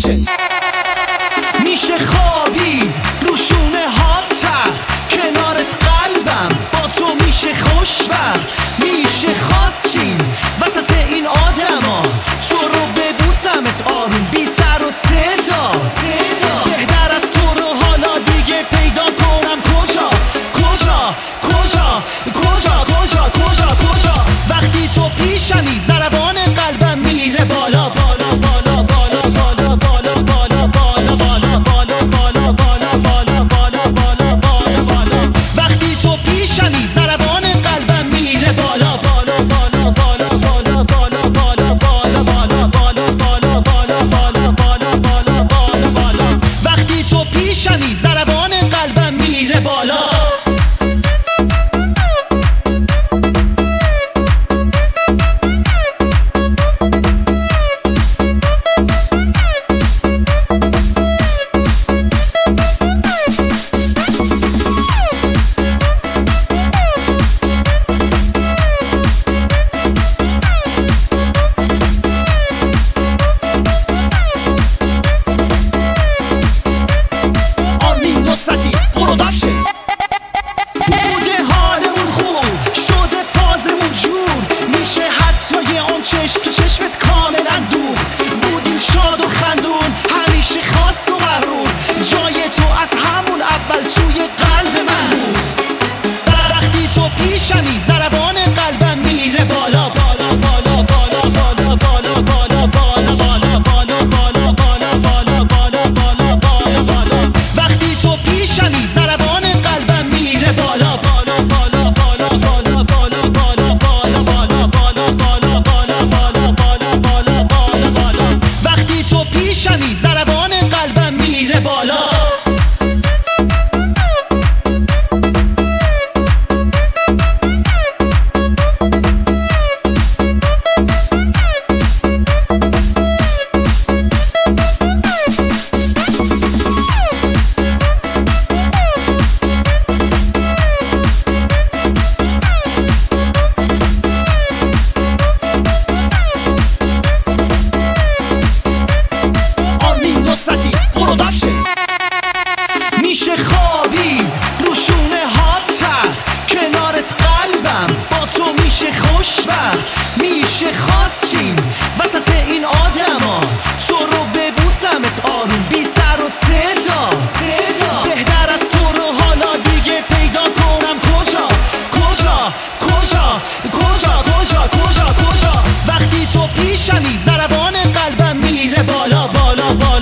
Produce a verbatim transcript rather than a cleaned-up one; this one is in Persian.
Production. میشه خوابید رو شونه ها تخت، کنارت قلبم با تو میشه خوشبخت. میشه خواستین وسط این آدما، تو رو ببوسمت آروم بی سر و صدا. بهتر از تو رو حالا دیگه پیدا کنم کجا کجا کجا کجا کجا کجا کجا. وقتی تو پیشمی ضربان قلبم میره بالا بالا بالا بالا بالا بالا بالا بالا بالا بالا بالا بالا بالا بالا بالا بالا بالا. وقتی تو پیشمی ضربان قلبم میره بالا بالا بالا بالا بالا بالا بالا بالا بالا بالا بالا بالا بالا بالا بالا بالا بالا. وقتی تو پیشمی ضربان قلبم میره بالا. بوده حالمون خوب شده فازمون جور، میشه حتی یه اون چشم تو چشمت کاملا دوخت. بودیم شاد و خندون همیشه خاص و مغرور، جای تو از همون اول توی قلب من بود. وقتی تو پیشمی ضربان قلبم میره بالا بالا بالا بالا بالا بالا بالا بالا بالا بالا بالا بالا بالا بالا بالا بالا بالا. وقتی تو پیشمی ضربان قلبم میره بالا بالا بالا بالا بالا بالا بالا بالا بالا بالا بالا بالا بالا بالا بالا بالا بالا. وقتی تو پیشمی ضربان قلبم میره بالا. میشه خوابید رو شونه ها تخت، کنارت قلبم با تو میشه خوشبخت. میشه خواستین وسط این آدما، تو رو ببوسمت آروم بی سر و صدا. بهتر از تو رو حالا دیگه پیدا کنم کجا کجا کجا کجا کجا کجا کجا. وقتی تو پیشمی ضربان قلبم میره بالا بالا بالا